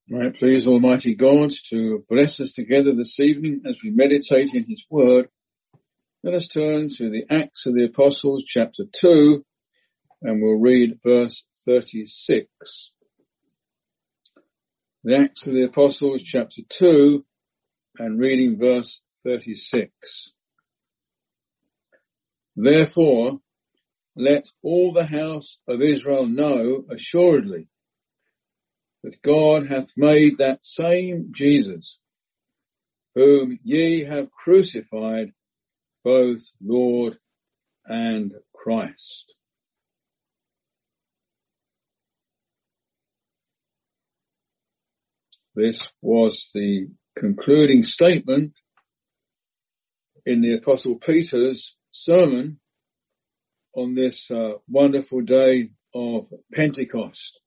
May it please Almighty God to bless us together this evening as we meditate in His Word. Let us turn to the Acts of the Apostles, chapter 2, and we'll read verse 36. The Acts of the Apostles, chapter 2, and reading verse 36. Therefore, let all the house of Israel know assuredly that God hath made that same Jesus, whom ye have crucified, both Lord and Christ. This was the concluding statement in the Apostle Peter's sermon on this wonderful day of Pentecost.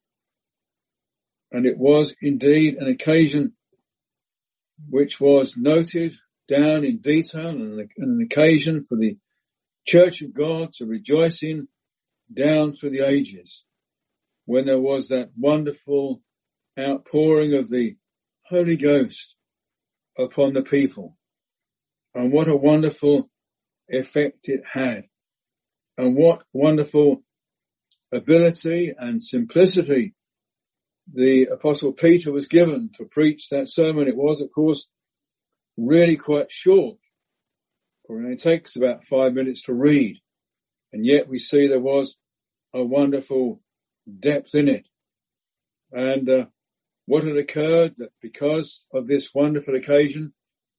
And it was indeed an occasion which was noted down in detail, and an occasion for the Church of God to rejoice in down through the ages, when there was that wonderful outpouring of the Holy Ghost upon the people. And what a wonderful effect it had, and what wonderful ability and simplicity the Apostle Peter was given to preach that sermon. It was, of course, really quite short, for it only takes about 5 minutes to read, and yet we see there was a wonderful depth in it. And what had occurred, that because of this wonderful occasion,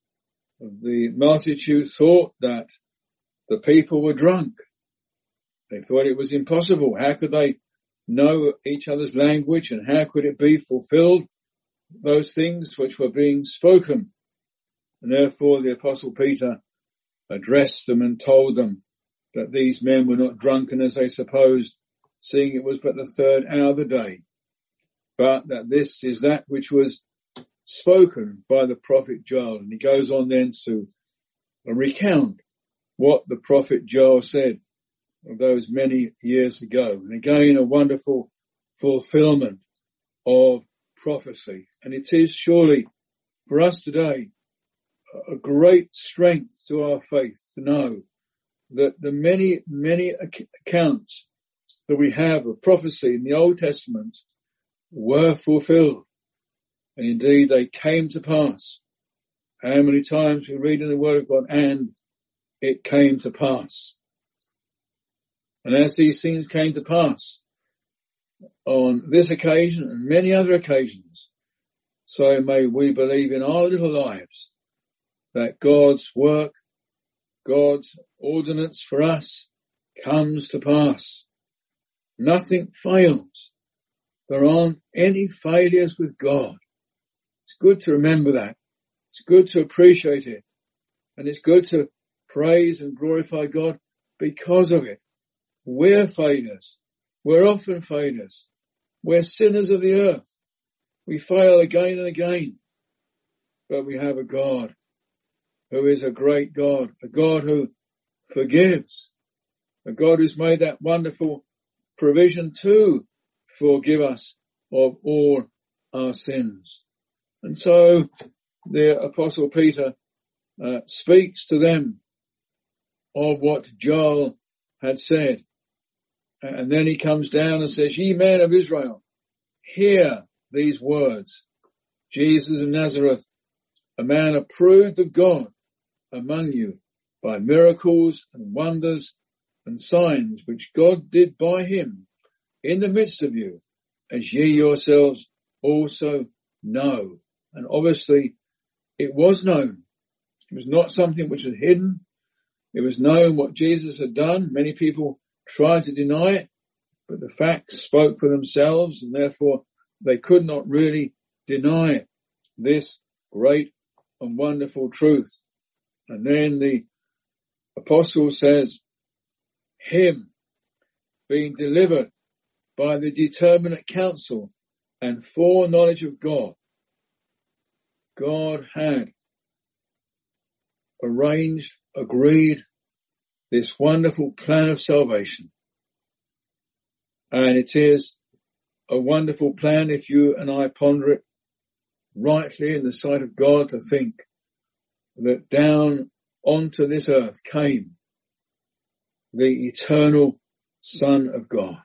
the multitude thought that the people were drunk. They thought it was impossible. How could they know each other's language, and how could it be fulfilled, those things which were being spoken? And therefore the Apostle Peter addressed them and told them that these men were not drunken as they supposed, seeing it was but the third hour of the day, but that this is that which was spoken by the prophet Joel. And he goes on then to recount what the prophet Joel said of those many years ago. And again, a wonderful fulfillment of prophecy. And it is surely for us today a great strength to our faith to know that the many, many accounts that we have of prophecy in the Old Testament were fulfilled. And indeed they came to pass. How many times we read in the Word of God, and it came to pass. And as these things came to pass on this occasion and many other occasions, so may we believe in our little lives that God's work, God's ordinance for us comes to pass. Nothing fails. There aren't any failures with God. It's good to remember that. It's good to appreciate it. And it's good to praise and glorify God because of it. We're failures. We're often failures. We're sinners of the earth. We fail again and again. But we have a God who is a great God, a God who forgives, a God who's made that wonderful provision to forgive us of all our sins. And so the Apostle Peter speaks to them of what Joel had said. And then he comes down and says, ye men of Israel, hear these words. Jesus of Nazareth, a man approved of God among you by miracles and wonders and signs which God did by him in the midst of you, as ye yourselves also know. And obviously it was known. It was not something which was hidden. It was known what Jesus had done. Many people tried to deny it, but the facts spoke for themselves, and therefore they could not really deny this great and wonderful truth. And then the apostle says, him being delivered by the determinate counsel and foreknowledge of God, God had arranged, agreed this wonderful plan of salvation. And it is a wonderful plan if you and I ponder it rightly in the sight of God to think that down onto this earth came the eternal Son of God,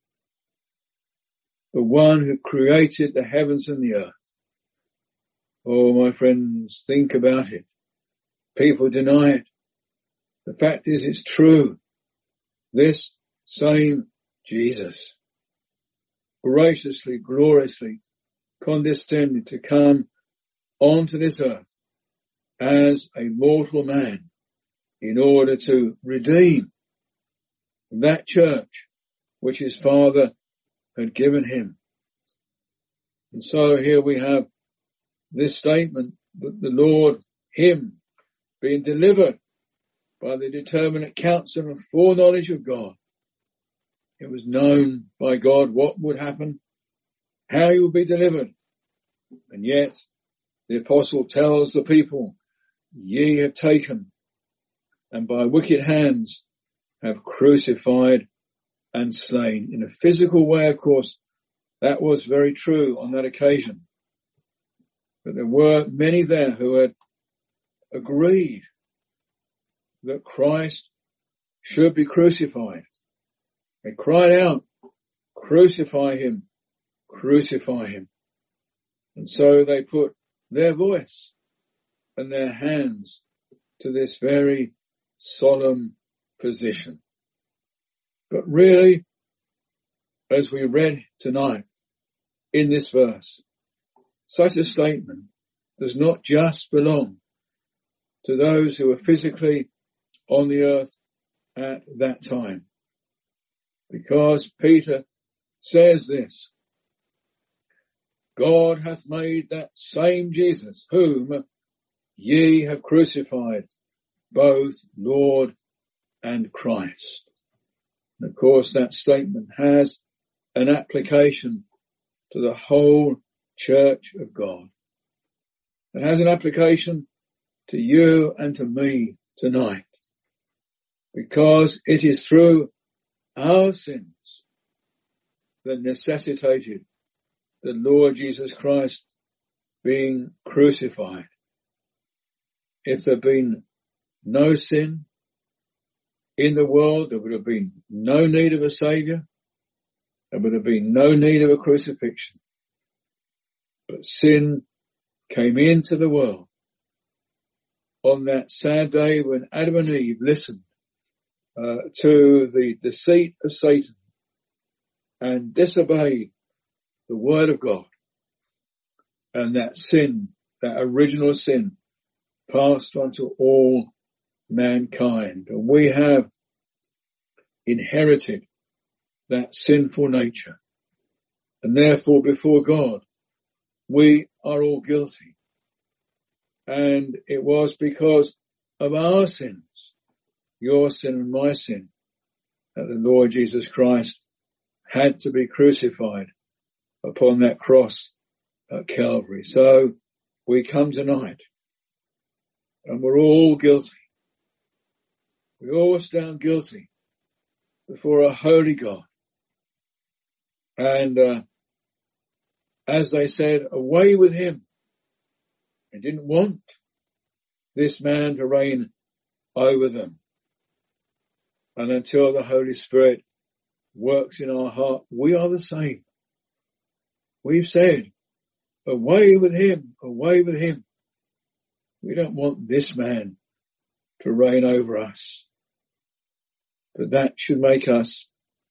the one who created the heavens and the earth. Oh, my friends, think about it. People deny it. The fact is, it's true. This same Jesus graciously, gloriously condescended to come onto this earth as a mortal man in order to redeem that church which his Father had given him. And so here we have this statement that the Lord, him, being delivered by the determinate counsel and foreknowledge of God. It was known by God what would happen, how he would be delivered. And yet the apostle tells the people, ye have taken and by wicked hands have crucified and slain. In a physical way, of course, that was very true on that occasion. But there were many there who had agreed that Christ should be crucified. They cried out, crucify him, crucify him. And so they put their voice and their hands to this very solemn position. But really, as we read tonight in this verse, such a statement does not just belong to those who were physically on the earth at that time. Because Peter says this, God hath made that same Jesus, whom ye have crucified, both Lord and Christ. And of course that statement has an application to the whole church of God. It has an application to you and to me tonight, because it is through our sins that necessitated the Lord Jesus Christ being crucified. If there had been no sin in the world, there would have been no need of a Saviour. There would have been no need of a crucifixion. But sin came into the world on that sad day when Adam and Eve listened to the deceit of Satan and disobeyed the word of God. And that sin, that original sin, passed on to all mankind. And we have inherited that sinful nature. And therefore before God, we are all guilty. And it was because of our sins, your sin and my sin, that the Lord Jesus Christ had to be crucified upon that cross at Calvary. So we come tonight and we're all guilty. We all stand guilty before a holy God. And as they said, away with him. They didn't want this man to reign over them. And until the Holy Spirit works in our heart, we are the same. We've said, away with him, away with him. We don't want this man to reign over us. But that should make us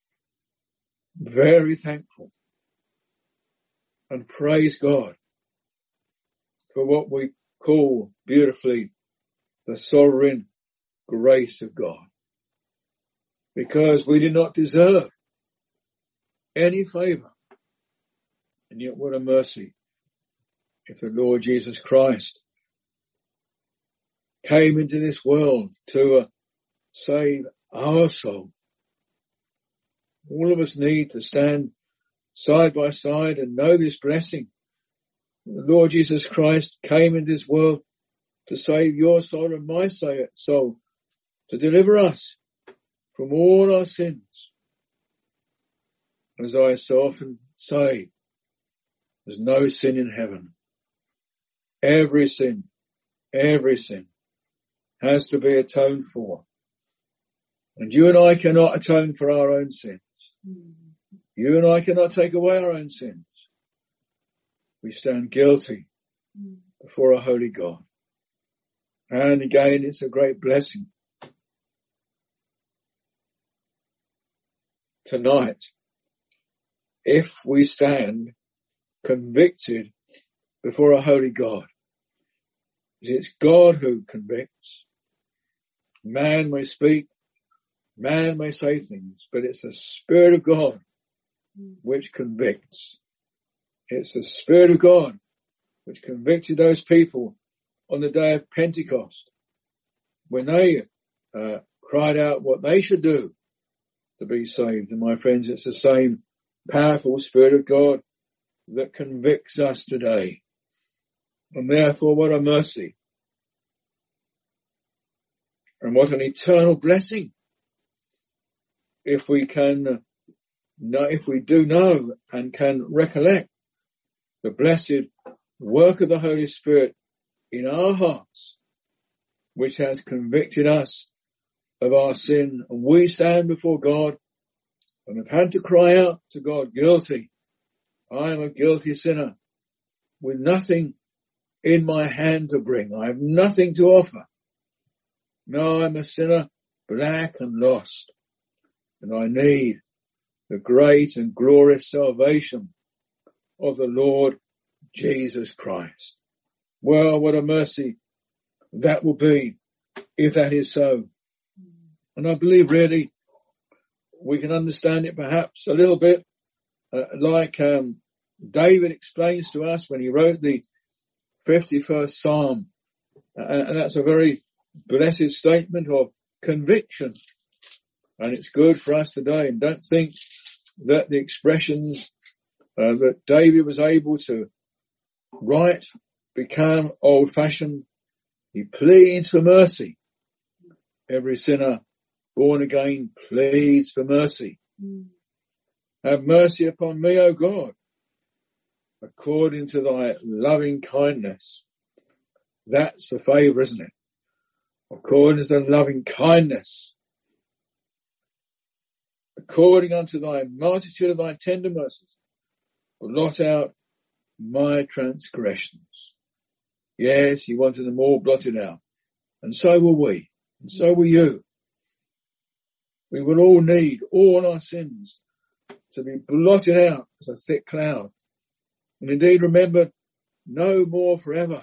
very thankful and praise God for what we call beautifully the sovereign grace of God. Because we did not deserve any favour. And yet what a mercy if the Lord Jesus Christ came into this world to save our soul. All of us need to stand side by side and know this blessing. The Lord Jesus Christ came into this world to save your soul and my soul, to deliver us from all our sins. As I so often say, there's no sin in heaven. Every sin has to be atoned for. And you and I cannot atone for our own sins. You and I cannot take away our own sins. We stand guilty before a holy God. And again, it's a great blessing. Tonight, if we stand convicted before a holy God, it's God who convicts. Man may speak, man may say things, but it's the Spirit of God which convicts. It's the Spirit of God which convicted those people on the day of Pentecost when they cried out what they should do to be saved. And my friends, it's the same powerful Spirit of God that convicts us today. And therefore, what a mercy. And what an eternal blessing. If we do know and can recollect the blessed work of the Holy Spirit in our hearts, which has convicted us of our sin, and we stand before God and have had to cry out to God, guilty. I am a guilty sinner with nothing in my hand to bring. I have nothing to offer. No, I'm a sinner, black and lost, and I need the great and glorious salvation of the Lord Jesus Christ. Well, what a mercy that will be if that is so. And I believe really we can understand it perhaps a little bit like David explains to us when he wrote the 51st Psalm. And that's a very blessed statement of conviction. And it's good for us today. And don't think that the expressions that David was able to write become old-fashioned. He pleads for mercy. Every sinner born again pleads for mercy. Have mercy upon me, O God, according to thy loving kindness. That's the favour, isn't it? According to the loving kindness. According unto thy multitude of thy tender mercies, blot out my transgressions. Yes, he wanted them all blotted out. And so will we. And so will you. We will all need all our sins to be blotted out as a thick cloud. And indeed remembered no more forever.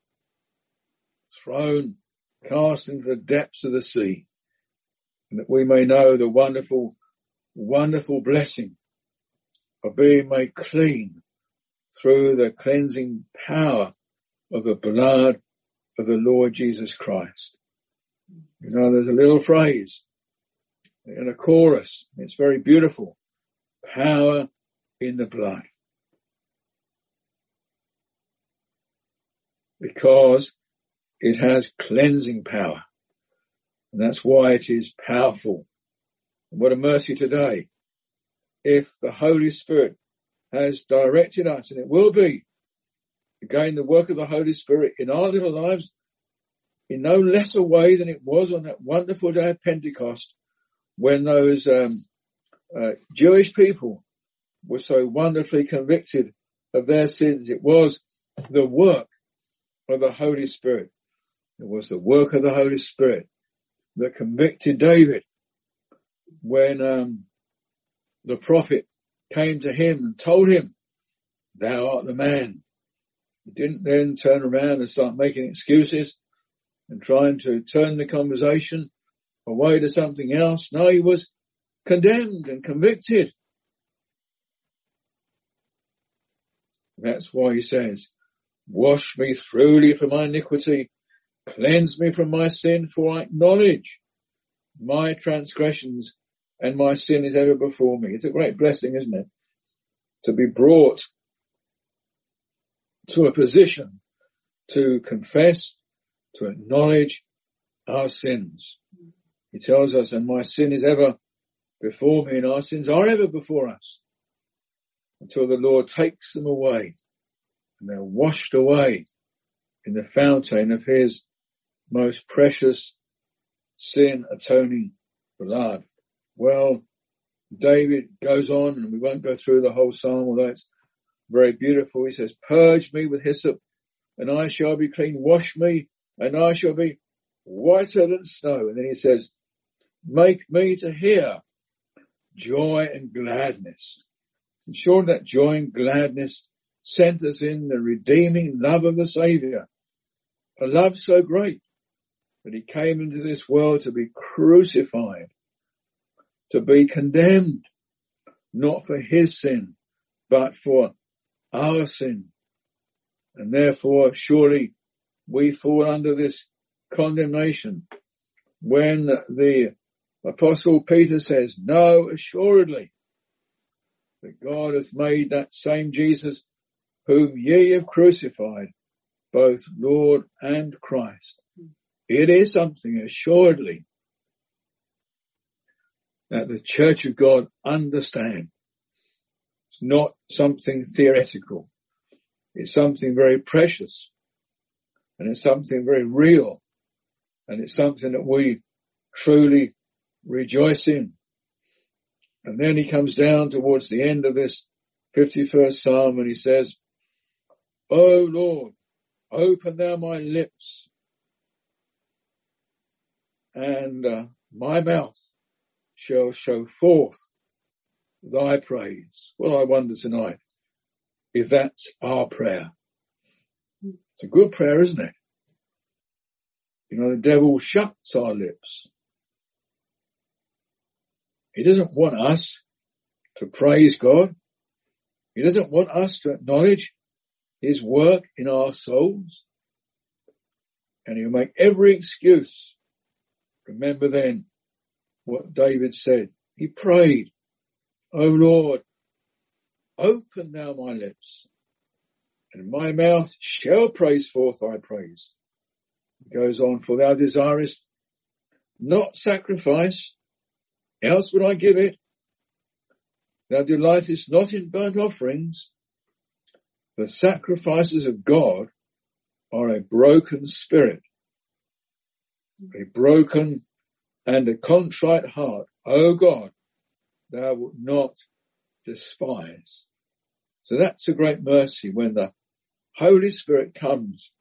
Thrown, cast into the depths of the sea. And that we may know the wonderful, wonderful blessing of being made clean through the cleansing power of the blood of the Lord Jesus Christ. You know, there's a little phrase in a chorus. It's very beautiful. Power in the blood. Because it has cleansing power. And that's why it is powerful. And what a mercy today. If the Holy Spirit has directed us, and it will be, again, the work of the Holy Spirit in our little lives in no lesser way than it was on that wonderful day of Pentecost when those Jewish people were so wonderfully convicted of their sins. It was the work of the Holy Spirit. It was the work of the Holy Spirit that convicted David when the prophet came to him and told him, thou art the man. He didn't then turn around and start making excuses and trying to turn the conversation away to something else. No, he was condemned and convicted. That's why he says, wash me thoroughly from my iniquity, cleanse me from my sin, for I acknowledge my transgressions and my sin is ever before me. It's a great blessing, isn't it? To be brought to a position to confess, to acknowledge our sins. He tells us, and my sin is ever before me, and our sins are ever before us, until the Lord takes them away, and they're washed away in the fountain of his most precious sin atoning blood. Well, David goes on, and we won't go through the whole psalm, although it's very beautiful. He says, purge me with hyssop, and I shall be clean. Wash me, and I shall be whiter than snow. And then he says, make me to hear joy and gladness. And sure, that joy and gladness centers in the redeeming love of the Saviour. A love so great that he came into this world to be crucified, to be condemned, not for his sin, but for our sin. And therefore, surely we fall under this condemnation when the Apostle Peter says, no, assuredly, that God hath made that same Jesus whom ye have crucified, both Lord and Christ. It is something, assuredly, that the Church of God understand. It's not something theoretical. It's something very precious. And it's something very real. And it's something that we truly rejoice in. And then he comes down towards the end of this 51st Psalm and he says, O Lord, open thou my lips, and my mouth shall show forth thy praise. Well, I wonder tonight if that's our prayer. It's a good prayer, isn't it? You know, the devil shuts our lips. He doesn't want us to praise God. He doesn't want us to acknowledge his work in our souls. And he'll make every excuse. Remember then what David said. He prayed, O Lord, open thou my lips, and my mouth shall praise forth thy praise. He goes on, for thou desirest not sacrifice, else would I give it. Thou delightest not in burnt offerings. The sacrifices of God are a broken spirit, a broken and a contrite heart. O God, thou wilt not despise. So that's a great mercy when the Holy Spirit comes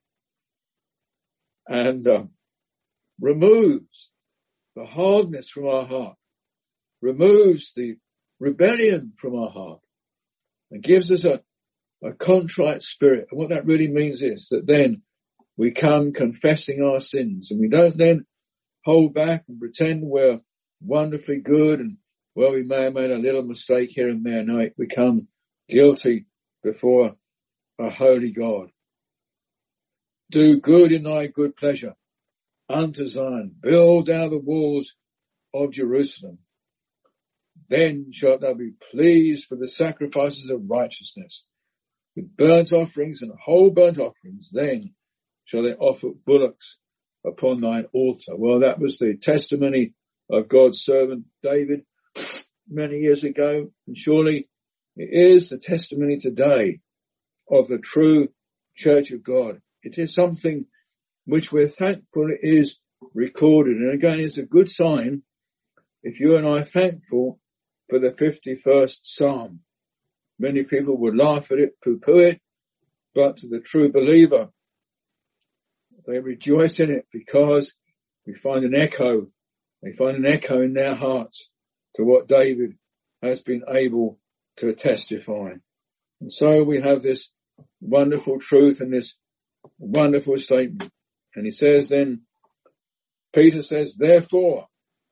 and removes the hardness from our heart, removes the rebellion from our heart, and gives us a contrite spirit. And what that really means is that then we come confessing our sins, and we don't then hold back and pretend we're wonderfully good and, well, we may have made a little mistake here and there. No, we come guilty before a holy God. Do good in thy good pleasure unto Zion. Build thou the walls of Jerusalem. Then shalt thou be pleased for the sacrifices of righteousness. With burnt offerings and whole burnt offerings, then shall they offer bullocks upon thine altar. Well, that was the testimony of God's servant David many years ago, and surely it is the testimony today of the true Church of God. It is something which we're thankful it is recorded. And again, it's a good sign if you and I are thankful for the 51st Psalm. Many people would laugh at it, poo-poo it, but to the true believer, they rejoice in it because we find an echo. They find an echo in their hearts to what David has been able to testify. And so we have this wonderful truth and this wonderful statement. And he says then, Peter says, therefore,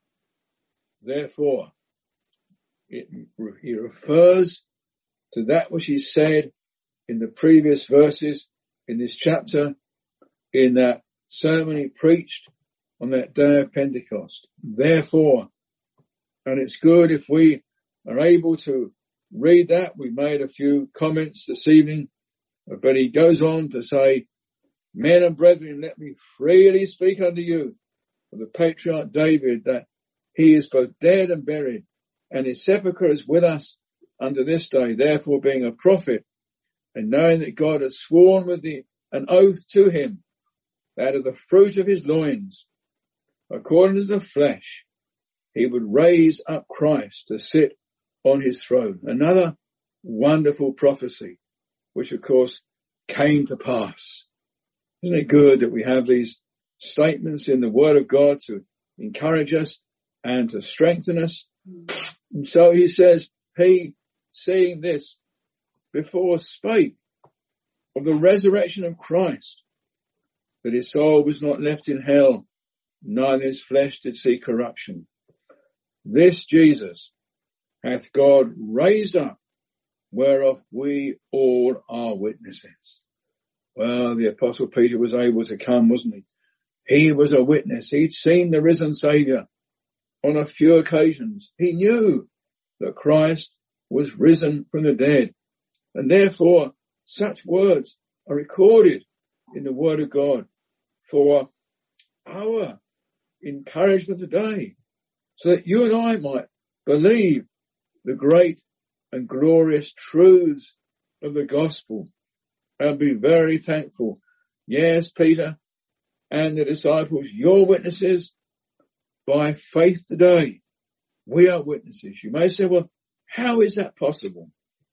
he refers to that which he said in the previous verses in this chapter, in that sermon he preached on that day of Pentecost. Therefore, and it's good if we are able to read that. We made a few comments this evening, but he goes on to say, men and brethren, let me freely speak unto you of the patriarch David, that he is both dead and buried, and his sepulchre is with us unto this day. Therefore, being a prophet, and knowing that God has sworn with an oath to him, that of the fruit of his loins, according to the flesh, he would raise up Christ to sit on his throne. Another wonderful prophecy, which of course came to pass. Isn't it good that we have these statements in the Word of God to encourage us and to strengthen us? And so he says, he, seeing this, before spake of the resurrection of Christ, that his soul was not left in hell, neither his flesh did see corruption. This Jesus hath God raised up, whereof we all are witnesses. Well, the Apostle Peter was able to come, wasn't he? He was a witness. He'd seen the risen Saviour on a few occasions. He knew that Christ was risen from the dead. And therefore, such words are recorded in the Word of God for our encouragement today, so that you and I might believe the great and glorious truths of the gospel and be very thankful. Yes, Peter and the disciples, you're witnesses. By faith today, we are witnesses. You may say, well, how is that possible?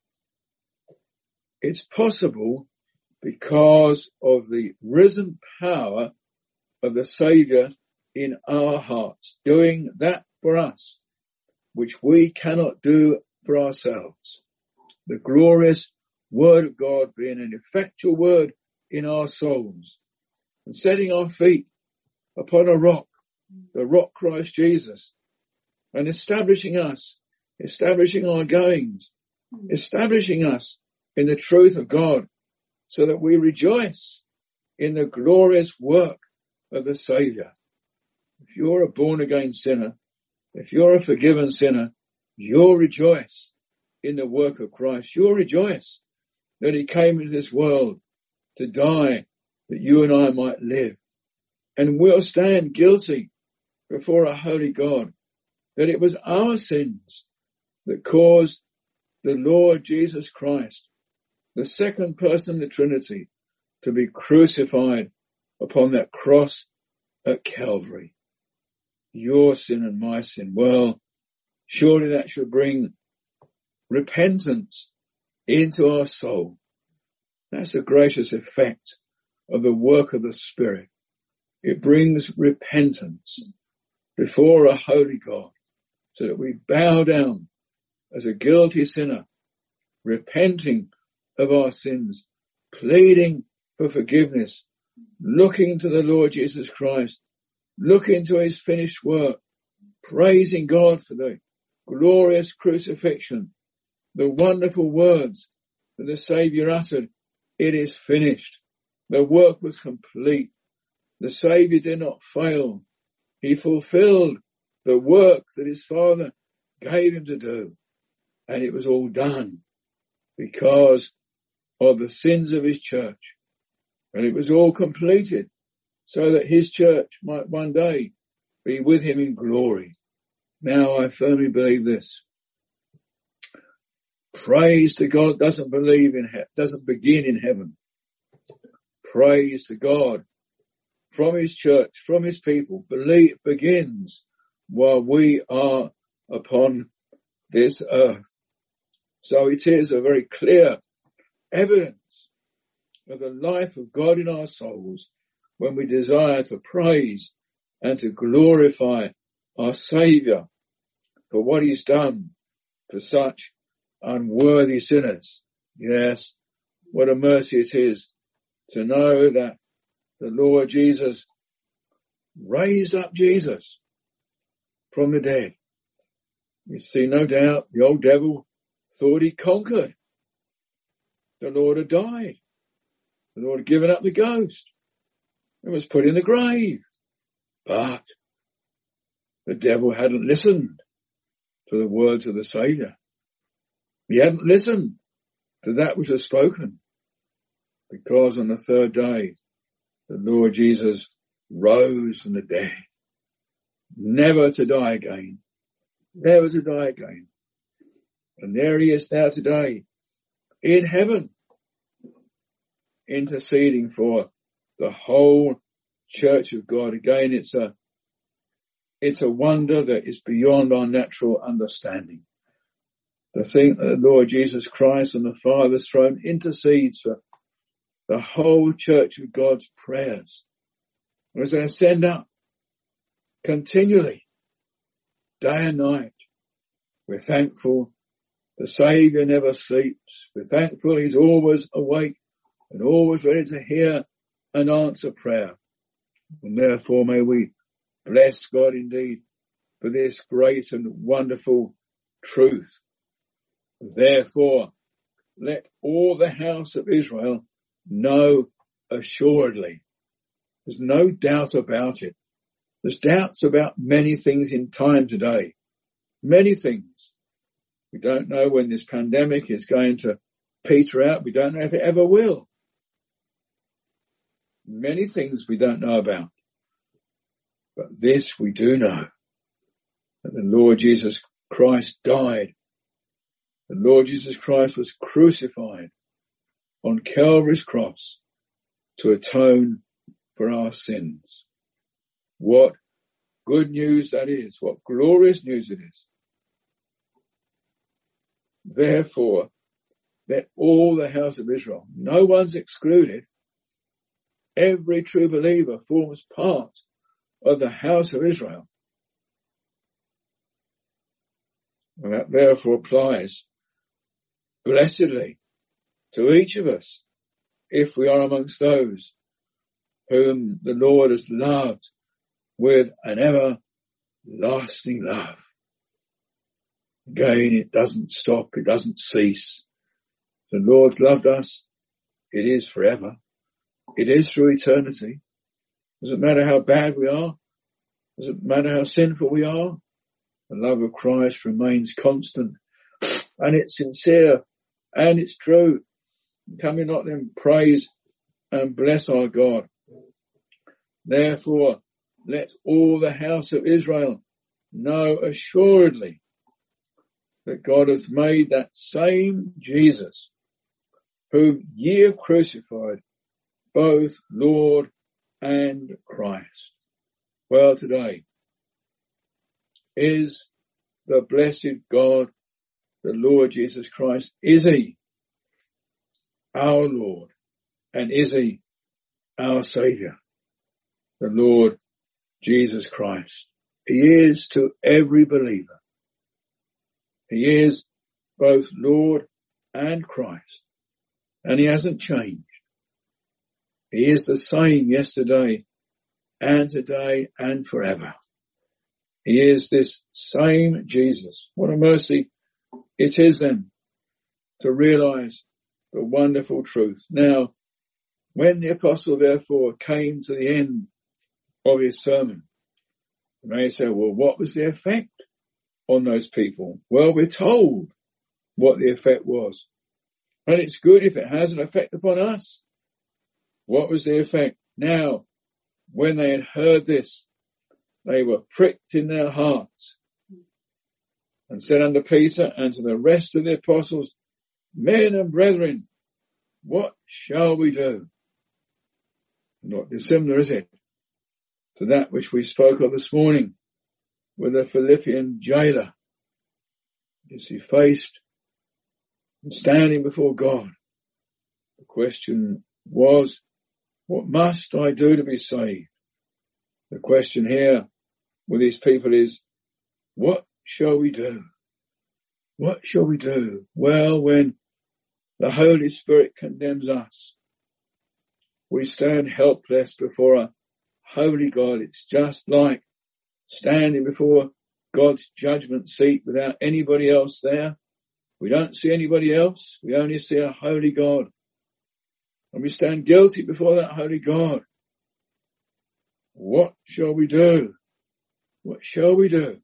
It's possible because of the risen power of the Saviour in our hearts, doing that for us, which we cannot do for ourselves. The glorious Word of God being an effectual word in our souls and setting our feet upon a rock, the rock Christ Jesus, and establishing us, establishing our goings, establishing us in the truth of God, so that we rejoice in the glorious work of the Saviour. If you're a born-again sinner, if you're a forgiven sinner, you'll rejoice in the work of Christ. You'll rejoice that he came into this world to die, that you and I might live. And we'll stand guilty before a holy God, that it was our sins that caused the Lord Jesus Christ, the second person of the Trinity, to be crucified upon that cross at Calvary. Your sin and my sin. Well, surely that should bring repentance into our soul. That's a gracious effect of the work of the Spirit. It brings repentance before a holy God, so that we bow down as a guilty sinner, repenting of our sins, pleading for forgiveness, looking to the Lord Jesus Christ, looking to his finished work, praising God for the glorious crucifixion, the wonderful words that the Saviour uttered, it is finished. The work was complete. The Saviour did not fail. He fulfilled the work that his Father gave him to do. And it was all done because of the sins of his church. And it was all completed so that his church might one day be with him in glory. Now I firmly believe this. Praise to God doesn't begin in heaven. Praise to God from his church, from his people, begins while we are upon this earth. So it is a very clear evidence of the life of God in our souls when we desire to praise and to glorify our Saviour for what he's done for such unworthy sinners. Yes, what a mercy it is to know that the Lord Jesus raised up Jesus from the dead. You see, no doubt the old devil thought he conquered. The Lord had died. The Lord had given up the ghost and was put in the grave. But the devil hadn't listened to the words of the Saviour. He hadn't listened to that which was spoken, because on the third day, the Lord Jesus rose from the dead, never to die again, never to die again. And there he is now today in heaven, interceding for the whole church of God. Again, it's a wonder that is beyond our natural understanding. To think that the Lord Jesus Christ on the Father's throne intercedes for the whole church of God's prayers. As they ascend up continually, day and night, we're thankful the Saviour never sleeps. We're thankful He's always awake and always ready to hear and answer prayer. And therefore may we bless God indeed for this great and wonderful truth. Therefore, let all the house of Israel know assuredly. There's no doubt about it. There's doubts about many things in time today. Many things. We don't know when this pandemic is going to peter out. We don't know if it ever will. Many things we don't know about. But this we do know, that the Lord Jesus Christ died. The Lord Jesus Christ was crucified on Calvary's cross to atone for our sins. What good news that is. What glorious news it is. Therefore, let all the house of Israel, no one's excluded, every true believer forms part of the house of Israel. And that therefore applies blessedly to each of us if we are amongst those whom the Lord has loved with an everlasting love. Again, it doesn't stop, it doesn't cease. The Lord's loved us, it is forever. It is through eternity. Doesn't matter how bad we are, doesn't matter how sinful we are, the love of Christ remains constant, and it's sincere, and it's true. Can we not then praise and bless our God? Therefore, let all the house of Israel know assuredly that God has made that same Jesus, whom ye have crucified, both Lord and Christ. Well, today is the blessed God, the Lord Jesus Christ. Is He our Lord? And is He our Saviour? The Lord Jesus Christ. He is to every believer. He is both Lord and Christ. And He hasn't changed. He is the same yesterday and today and forever. He is this same Jesus. What a mercy it is then to realize the wonderful truth. Now, when the apostle therefore came to the end of his sermon, you may say, well, what was the effect on those people? Well, we're told what the effect was. And it's good if it has an effect upon us. What was the effect? Now, when they had heard this, they were pricked in their hearts and said unto Peter and to the rest of the apostles, men and brethren, what shall we do? Not dissimilar, is it, to that which we spoke of this morning with the Philippian jailer, as he faced and standing before God. The question was, what must I do to be saved? The question here with these people is, what shall we do? What shall we do? Well, when the Holy Spirit condemns us, we stand helpless before a holy God. It's just like standing before God's judgment seat without anybody else there. We don't see anybody else. We only see a holy God. And we stand guilty before that holy God. What shall we do? What shall we do?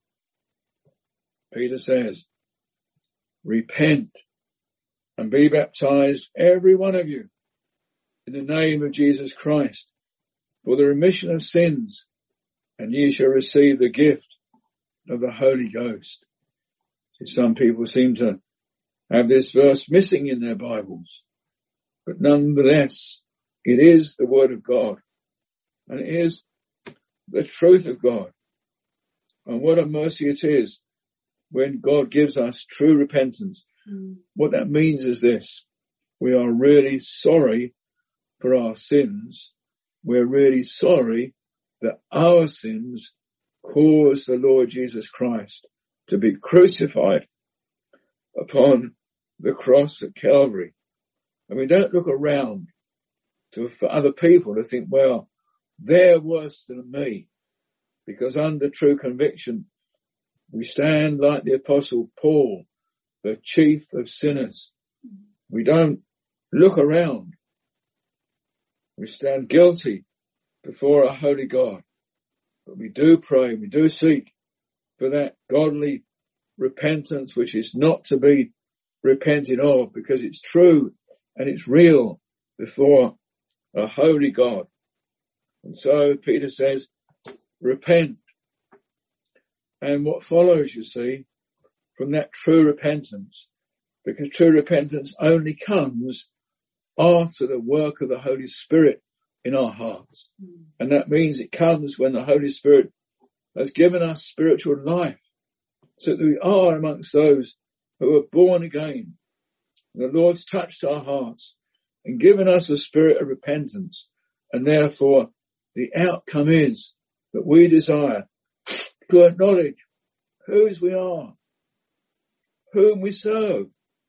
Peter says, repent and be baptized, every one of you, in the name of Jesus Christ, for the remission of sins, and ye shall receive the gift of the Holy Ghost. See, some people seem to have this verse missing in their Bibles, but nonetheless, it is the Word of God. And it is the truth of God. And what a mercy it is when God gives us true repentance. What that means is this: we are really sorry for our sins. We're really sorry that our sins caused the Lord Jesus Christ to be crucified upon the cross at Calvary. And we don't look around for other people to think, well, they're worse than me. Because under true conviction, we stand like the Apostle Paul, the chief of sinners. We don't look around. We stand guilty before a holy God. But we do pray, we do seek for that godly repentance which is not to be repented of, because it's true and it's real before a holy God. And so Peter says, repent. And what follows, you see, from that true repentance, because true repentance only comes after the work of the Holy Spirit in our hearts. And that means it comes when the Holy Spirit has given us spiritual life, so that we are amongst those who are born again. And the Lord's touched our hearts and given us a spirit of repentance. And therefore, the outcome is that we desire to acknowledge whose we are, whom we serve,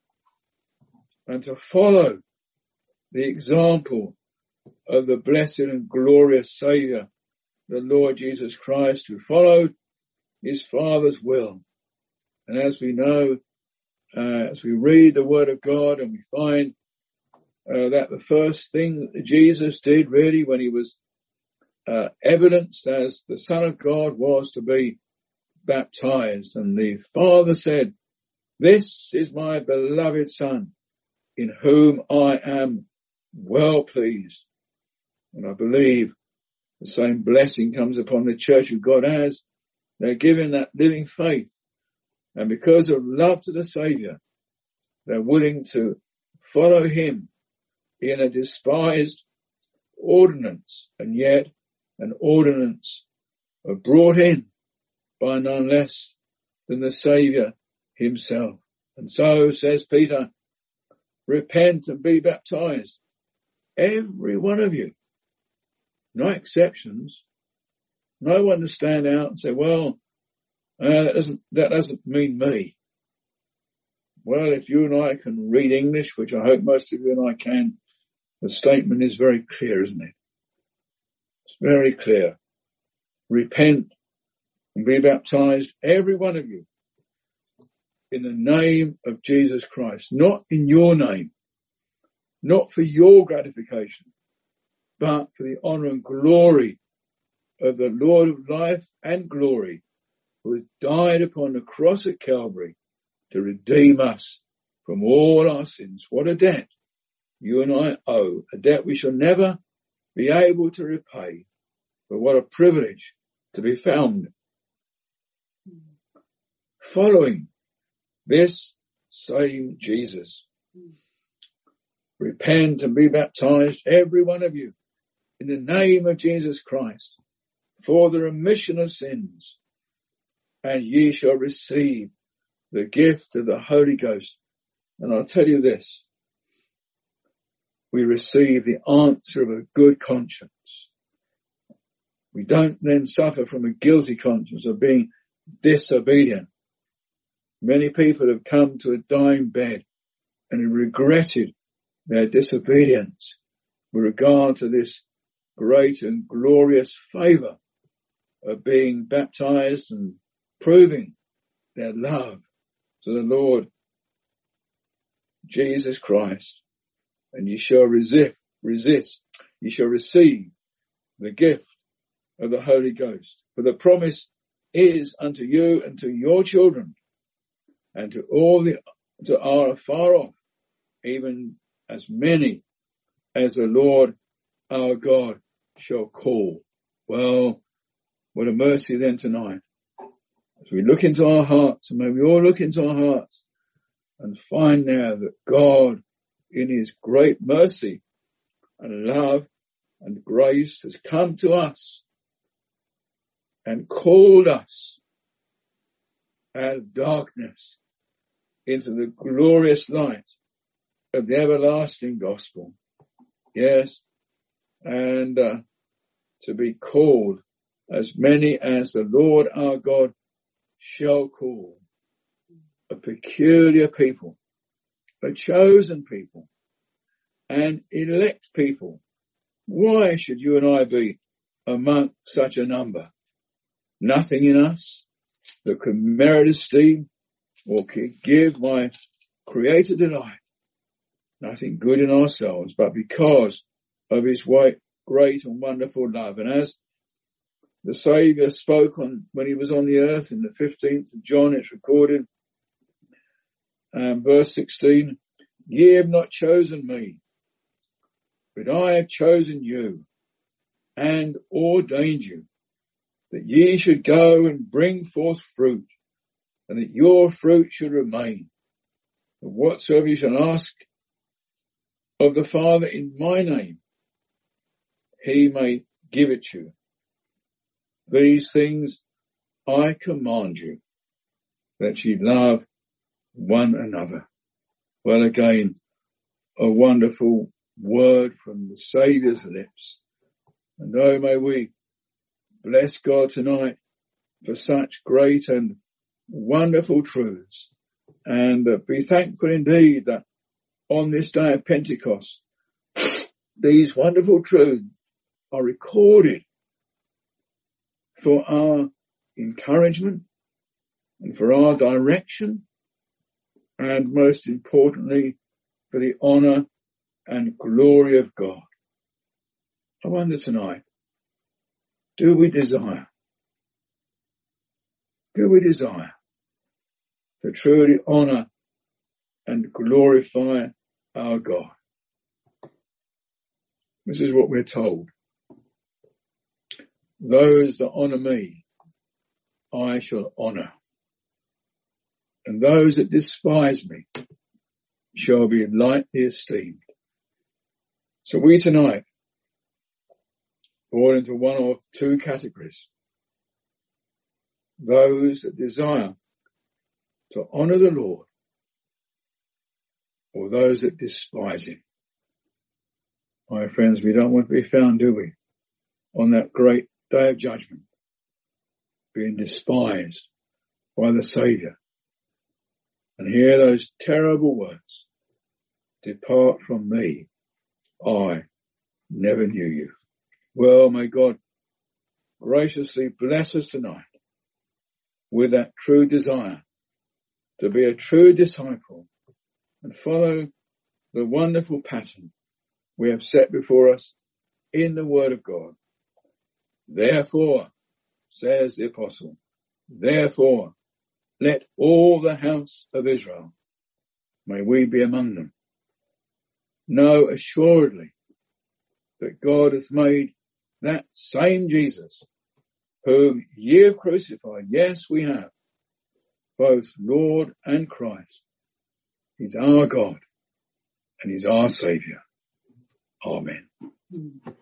and to follow the example of the blessed and glorious Saviour, the Lord Jesus Christ, who followed his Father's will. And as we know, as we read the Word of God, and we find that the first thing that Jesus did really when he was evidenced as the Son of God was to be baptized. And the Father said, "This is my beloved Son, in whom I am well pleased." And I believe the same blessing comes upon the Church of God as they're given that living faith. And because of love to the Saviour, they're willing to follow him in a despised ordinance, and yet an ordinance brought in by none less than the Saviour himself. And so, says Peter, repent and be baptized, every one of you. No exceptions. No one to stand out and say, well, that doesn't mean me. Well, if you and I can read English, which I hope most of you and I can, the statement is very clear, isn't it? It's very clear. Repent and be baptized, every one of you, in the name of Jesus Christ, not in your name, not for your gratification, but for the honour and glory of the Lord of life and glory, who has died upon the cross at Calvary to redeem us from all our sins. What a debt you and I owe, a debt we shall never be able to repay, but what a privilege to be found following this same Jesus. Repent and be baptized, every one of you, in the name of Jesus Christ, for the remission of sins, and ye shall receive the gift of the Holy Ghost. And I'll tell you this, we receive the answer of a good conscience. We don't then suffer from a guilty conscience of being disobedient. Many people have come to a dying bed and have regretted their disobedience with regard to this great and glorious favour of being baptized and proving their love to the Lord Jesus Christ. And ye shall ye shall receive the gift of the Holy Ghost. For the promise is unto you and to your children, and to all that are afar off, even as many as the Lord our God shall call. Well, what a mercy then tonight, as we look into our hearts, and may we all look into our hearts and find now that God, in his great mercy and love, and grace has come to us and called us out of darkness into the glorious light of the everlasting gospel. Yes, and to be called as many as the Lord our God shall call, a peculiar people, a chosen people, an elect people. Why should you and I be among such a number? Nothing in us that can merit esteem or can give my Creator delight. Nothing good in ourselves, but because of his great and wonderful love. And as the Saviour spoke when he was on the earth in the 15th of John, it's recorded, verse 16, ye have not chosen me, but I have chosen you and ordained you that ye should go and bring forth fruit, and that your fruit should remain. And whatsoever you shall ask of the Father in my name, he may give it you. These things I command you, that ye love one another. Well, again, a wonderful word from the Saviour's lips. And oh, may we bless God tonight for such great and wonderful truths, and be thankful indeed that on this day of Pentecost, these wonderful truths are recorded for our encouragement and for our direction, and most importantly, for the honour and glory of God. I wonder tonight, do we desire to truly honour and glorify our God? This is what we're told. Those that honour me, I shall honour. And those that despise me shall be lightly esteemed. So we tonight fall into one of two categories. Those that desire to honour the Lord, or those that despise him. My friends, we don't want to be found, do we, on that great day of judgment, being despised by the Saviour, and hear those terrible words, depart from me, I never knew you. Well, may God graciously bless us tonight with that true desire to be a true disciple and follow the wonderful pattern we have set before us in the Word of God. Therefore, says the Apostle, therefore, let all the house of Israel, may we be among them, know assuredly that God hath made that same Jesus, whom ye have crucified, yes, we have, both Lord and Christ. He's our God and he's our Saviour. Amen.